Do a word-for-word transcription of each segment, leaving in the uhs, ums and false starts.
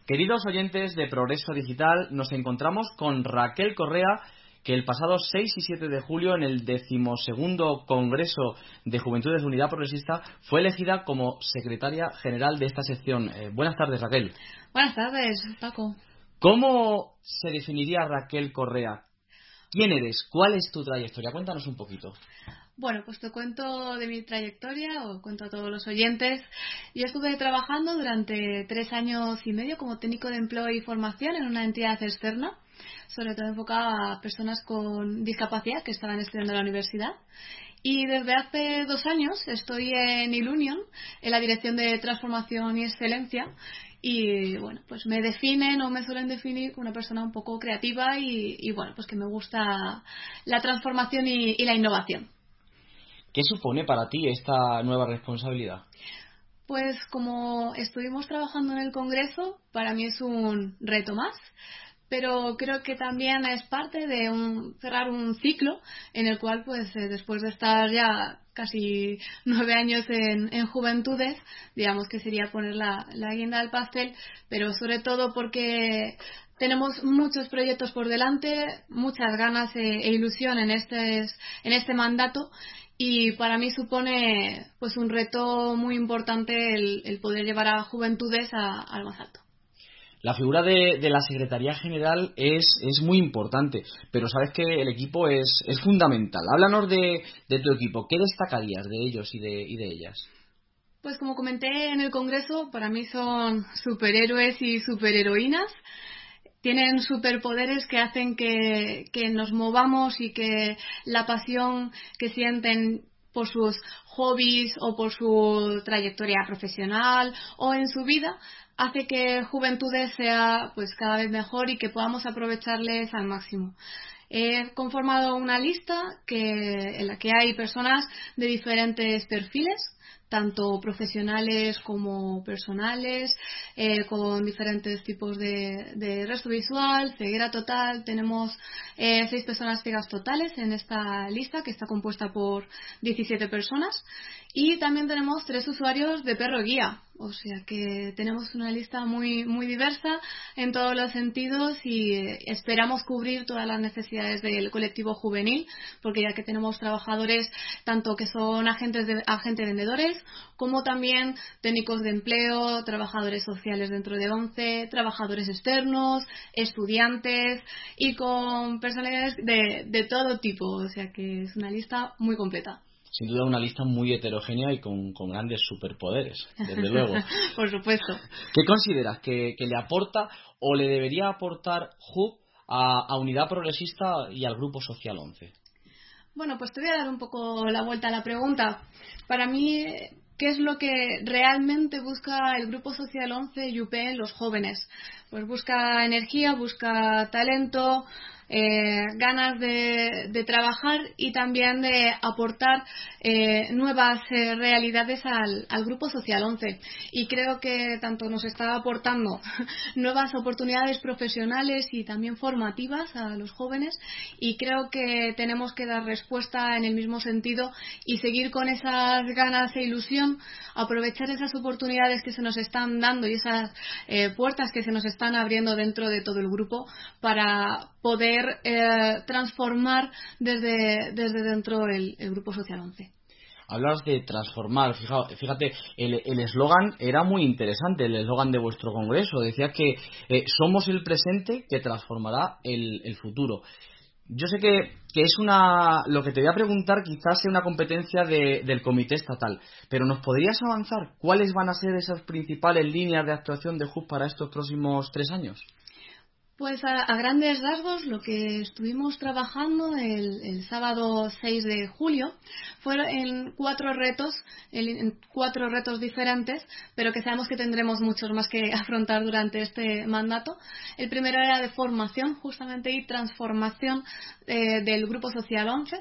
Queridos oyentes de Progreso Digital, nos encontramos con Raquel Correa, que el pasado seis y siete de julio, en el decimosegundo Congreso de Juventudes de Unidad Progresista, fue elegida como secretaria general de esta sección. Eh, buenas tardes, Raquel. Buenas tardes, Paco. ¿Cómo se definiría Raquel Correa? ¿Quién eres? ¿Cuál es tu trayectoria? Cuéntanos un poquito. Bueno, pues te cuento de mi trayectoria, o cuento a todos los oyentes. Yo estuve trabajando durante tres años y medio como técnico de empleo y formación en una entidad externa, sobre todo enfocada a personas con discapacidad que estaban estudiando en la universidad. Y desde hace dos años estoy en Ilunion, en la Dirección de Transformación y Excelencia. Y bueno, pues me definen o me suelen definir como una persona un poco creativa y, y bueno, pues que me gusta la transformación y, y la innovación. ¿Qué supone para ti esta nueva responsabilidad? Pues como estuvimos trabajando en el Congreso, para mí es un reto más, pero creo que también es parte de un, cerrar un ciclo en el cual, pues eh, después de estar ya casi nueve años en, en Juventudes, digamos que sería poner la, la guinda al pastel, pero sobre todo porque tenemos muchos proyectos por delante, muchas ganas e, e ilusión en este, en este mandato. Y para mí supone pues un reto muy importante el, el poder llevar a Juventudes a, al más alto. La figura de, de la Secretaría General es, es muy importante, pero sabes que el equipo es, es fundamental. Háblanos de, de tu equipo. ¿Qué destacarías de ellos y de, y de ellas? Pues como comenté en el Congreso, para mí son superhéroes y superheroínas. Tienen superpoderes que hacen que, que nos movamos y que la pasión que sienten por sus hobbies o por su trayectoria profesional o en su vida hace que Juventudes sea pues cada vez mejor y que podamos aprovecharles al máximo. He conformado una lista que, en la que hay personas de diferentes perfiles, tanto profesionales como personales, eh, con diferentes tipos de, de resto visual, ceguera total. Tenemos eh, seis personas ciegas totales en esta lista, que está compuesta por diecisiete personas, y también tenemos tres usuarios de perro guía. O sea que tenemos una lista muy, muy diversa en todos los sentidos y eh, esperamos cubrir todas las necesidades del colectivo juvenil, porque ya que tenemos trabajadores tanto que son agentes de, agentes vendedores, como también técnicos de empleo, trabajadores sociales dentro de ONCE, trabajadores externos, estudiantes y con personalidades de, de todo tipo. O sea que es una lista muy completa. Sin duda una lista muy heterogénea y con, con grandes superpoderes, desde luego. Por supuesto. ¿Qué consideras que, que le aporta o le debería aportar J U P a, a Unidad Progresista y al Grupo Social once? Bueno, pues te voy a dar un poco la vuelta a la pregunta. Para mí, ¿qué es lo que realmente busca el Grupo Social once y U P en los jóvenes? Pues busca energía, busca talento, eh, ganas de, de trabajar y también de aportar eh, nuevas eh, realidades al, al Grupo Social once. Y creo que tanto nos está aportando nuevas oportunidades profesionales y también formativas a los jóvenes, y creo que tenemos que dar respuesta en el mismo sentido y seguir con esas ganas e ilusión, aprovechar esas oportunidades que se nos están dando y esas eh, puertas que se nos están abriendo dentro de todo el grupo para poder eh, transformar desde, desde dentro el, el Grupo Social once. Hablas de transformar. Fíjate, el eslogan era muy interesante, el eslogan de vuestro congreso. Decía que eh, somos el presente que transformará el, el futuro. Yo sé que, que es una... Lo que te voy a preguntar quizás sea una competencia de, del comité estatal, pero ¿nos podrías avanzar cuáles van a ser esas principales líneas de actuación de J U P para estos próximos tres años? Pues a, a grandes rasgos lo que estuvimos trabajando el, el sábado seis de julio fueron en cuatro retos, en, en cuatro retos diferentes, pero que sabemos que tendremos muchos más que afrontar durante este mandato. El primero era de formación, justamente, y transformación eh, del Grupo Social once,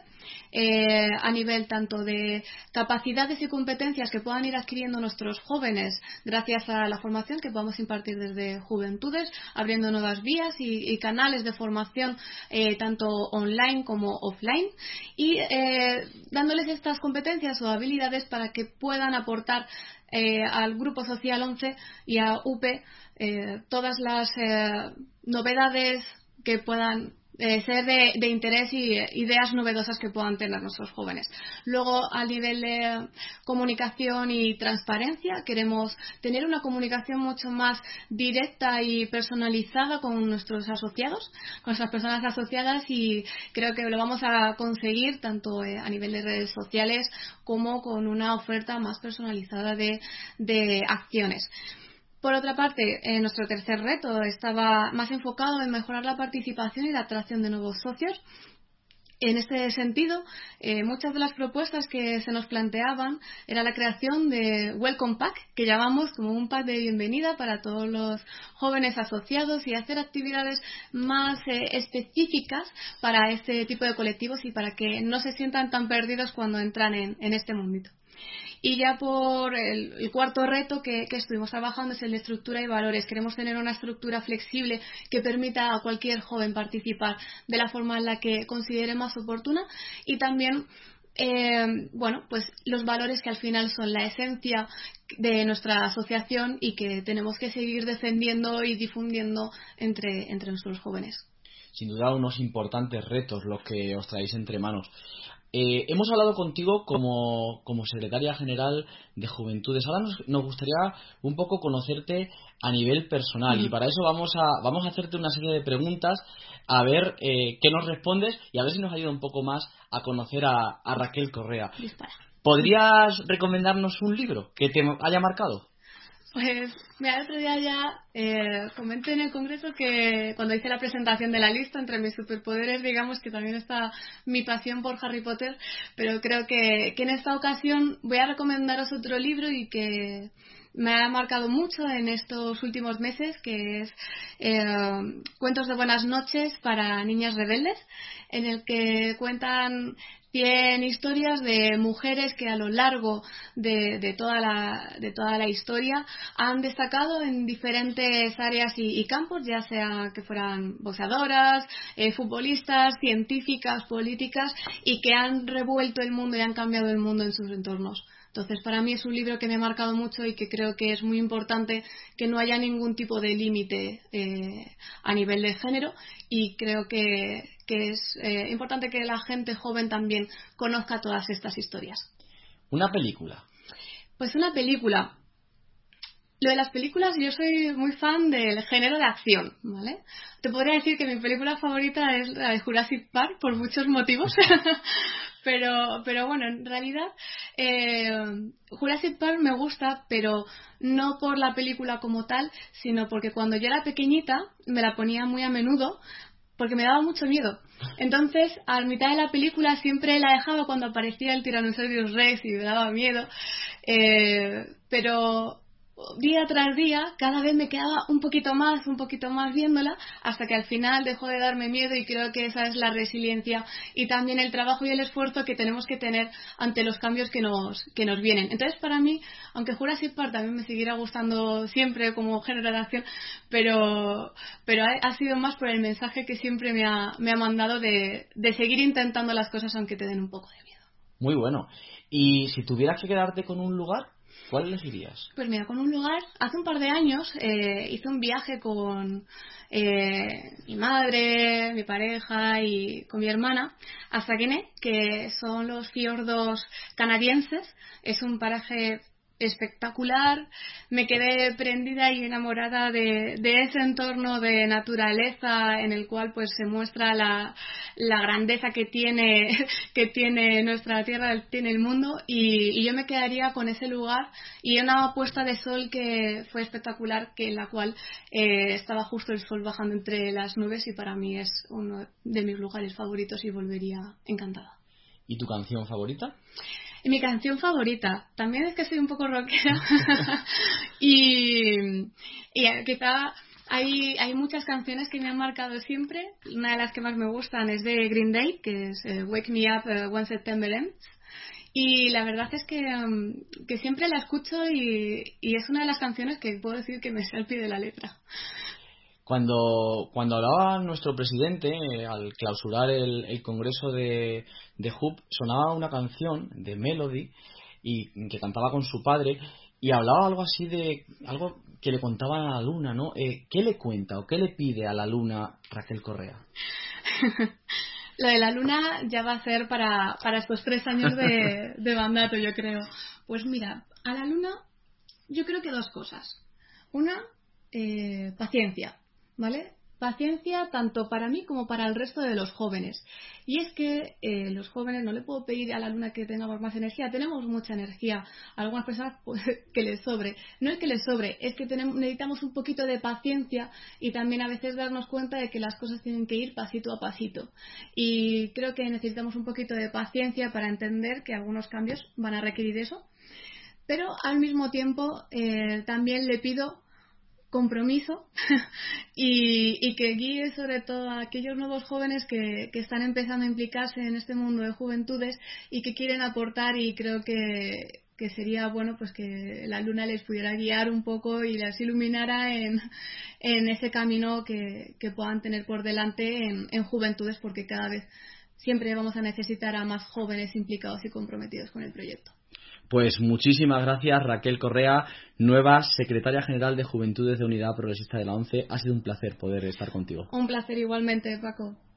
eh, a nivel tanto de capacidades y competencias que puedan ir adquiriendo nuestros jóvenes gracias a la formación que podamos impartir desde Juventudes, abriendo nuevas vías Y, y canales de formación eh, tanto online como offline, y eh, dándoles estas competencias o habilidades para que puedan aportar eh, al Grupo Social once y a U P eh, todas las eh, novedades que puedan Eh, ser de, de interés y eh, ideas novedosas que puedan tener nuestros jóvenes. Luego, a nivel de comunicación y transparencia, queremos tener una comunicación mucho más directa y personalizada con nuestros asociados, con nuestras personas asociadas, y creo que lo vamos a conseguir tanto eh, a nivel de redes sociales como con una oferta más personalizada de, de acciones. Por otra parte, eh, nuestro tercer reto estaba más enfocado en mejorar la participación y la atracción de nuevos socios. En este sentido, eh, muchas de las propuestas que se nos planteaban era la creación de Welcome Pack, que llamamos como un pack de bienvenida para todos los jóvenes asociados, y hacer actividades más eh, específicas para este tipo de colectivos y para que no se sientan tan perdidos cuando entran en, en este mundito. Y ya por el, el cuarto reto que, que estuvimos trabajando es el de estructura y valores. Queremos tener una estructura flexible que permita a cualquier joven participar de la forma en la que considere más oportuna, y también eh, bueno, pues los valores que al final son la esencia de nuestra asociación y que tenemos que seguir defendiendo y difundiendo entre, entre nuestros jóvenes. Sin duda, unos importantes retos los que os traéis entre manos. Eh, hemos hablado contigo como, como secretaria general de Juventudes. Ahora nos, nos gustaría un poco conocerte a nivel personal, uh-huh. y para eso vamos a, vamos a hacerte una serie de preguntas, a ver eh, qué nos respondes y a ver si nos ayuda un poco más a conocer a, a Raquel Correa. Dispara. ¿Podrías recomendarnos un libro que te haya marcado? Pues, mira, el otro día ya eh, comenté en el Congreso que cuando hice la presentación de la lista, entre mis superpoderes, digamos que también está mi pasión por Harry Potter, pero creo que, que en esta ocasión voy a recomendaros otro libro y que me ha marcado mucho en estos últimos meses, que es eh, Cuentos de buenas noches para niñas rebeldes, en el que cuentan cien historias de mujeres que a lo largo de, de, toda, la, de toda la historia han destacado en diferentes áreas y, y campos, ya sea que fueran boxeadoras, eh, futbolistas, científicas, políticas, y que han revuelto el mundo y han cambiado el mundo en sus entornos. Entonces, para mí es un libro que me ha marcado mucho y que creo que es muy importante que no haya ningún tipo de límite eh, a nivel de género, y creo que, que es eh, importante que la gente joven también conozca todas estas historias. ¿Una película? Pues una película. Lo de las películas, yo soy muy fan del género de acción, ¿vale? Te podría decir que mi película favorita es la de Jurassic Park por muchos motivos, pero pero bueno, en realidad eh, Jurassic Park me gusta, pero no por la película como tal, sino porque cuando yo era pequeñita me la ponía muy a menudo porque me daba mucho miedo. Entonces, a mitad de la película siempre la dejaba cuando aparecía el Tyrannosaurus Rex y me daba miedo, eh, pero día tras día cada vez me quedaba un poquito más, un poquito más viéndola, hasta que al final dejó de darme miedo, y creo que esa es la resiliencia y también el trabajo y el esfuerzo que tenemos que tener ante los cambios que nos, que nos vienen. Entonces, para mí, aunque Jurassic Park también me seguirá gustando siempre como género de acción, pero, pero ha, ha sido más por el mensaje que siempre me ha, me ha mandado de, de seguir intentando las cosas aunque te den un poco de miedo. Muy bueno. Y si tuvieras que quedarte con un lugar, ¿cuál elegirías? Pues mira, con un lugar, hace un par de años eh, hice un viaje con eh, mi madre, mi pareja y con mi hermana a Saguenay, que son los fiordos canadienses. Es un paraje espectacular, me quedé prendida y enamorada de, de ese entorno de naturaleza en el cual pues se muestra la, la grandeza que tiene que tiene nuestra tierra, tiene el mundo, y, y yo me quedaría con ese lugar y una puesta de sol que fue espectacular, que en la cual eh, estaba justo el sol bajando entre las nubes, y para mí es uno de mis lugares favoritos y volvería encantada. ¿Y tu canción favorita? Y mi canción favorita, también es que soy un poco rockera y, y quizá hay, hay muchas canciones que me han marcado siempre. Una de las que más me gustan es de Green Day, que es uh, Wake Me Up uh, When September Ends, y la verdad es que, um, que siempre la escucho y, y es una de las canciones que puedo decir que me sé al pie de la letra. Cuando, cuando hablaba nuestro presidente, eh, al clausurar el, el congreso de, de H U P, sonaba una canción de Melody y que cantaba con su padre, Y hablaba algo así de algo que le contaban a la Luna, ¿no? Eh, ¿Qué le cuenta o qué le pide a la Luna Raquel Correa? Lo de la Luna ya va a ser para, para estos tres años de, de mandato, yo creo. Pues mira, a la Luna yo creo que dos cosas. Una, eh, paciencia, ¿vale? Paciencia tanto para mí como para el resto de los jóvenes. Y es que eh, los jóvenes, no le puedo pedir a la Luna que tengamos más energía, tenemos mucha energía. A algunas personas pues, que les sobre. No es que les sobre, es que tenemos, necesitamos un poquito de paciencia y también a veces darnos cuenta de que las cosas tienen que ir pasito a pasito. Y creo que necesitamos un poquito de paciencia para entender que algunos cambios van a requerir eso. Pero al mismo tiempo eh, también le pido compromiso y, y que guíe sobre todo a aquellos nuevos jóvenes que, que están empezando a implicarse en este mundo de juventudes y que quieren aportar, y creo que, que sería bueno pues que la Luna les pudiera guiar un poco y les iluminara en, en ese camino que, que puedan tener por delante en, en juventudes, porque cada vez siempre vamos a necesitar a más jóvenes implicados y comprometidos con el proyecto. Pues muchísimas gracias, Raquel Correa, nueva secretaria general de Juventudes de Unidad Progresista de la ONCE. Ha sido un placer poder estar contigo. Un placer igualmente, Paco.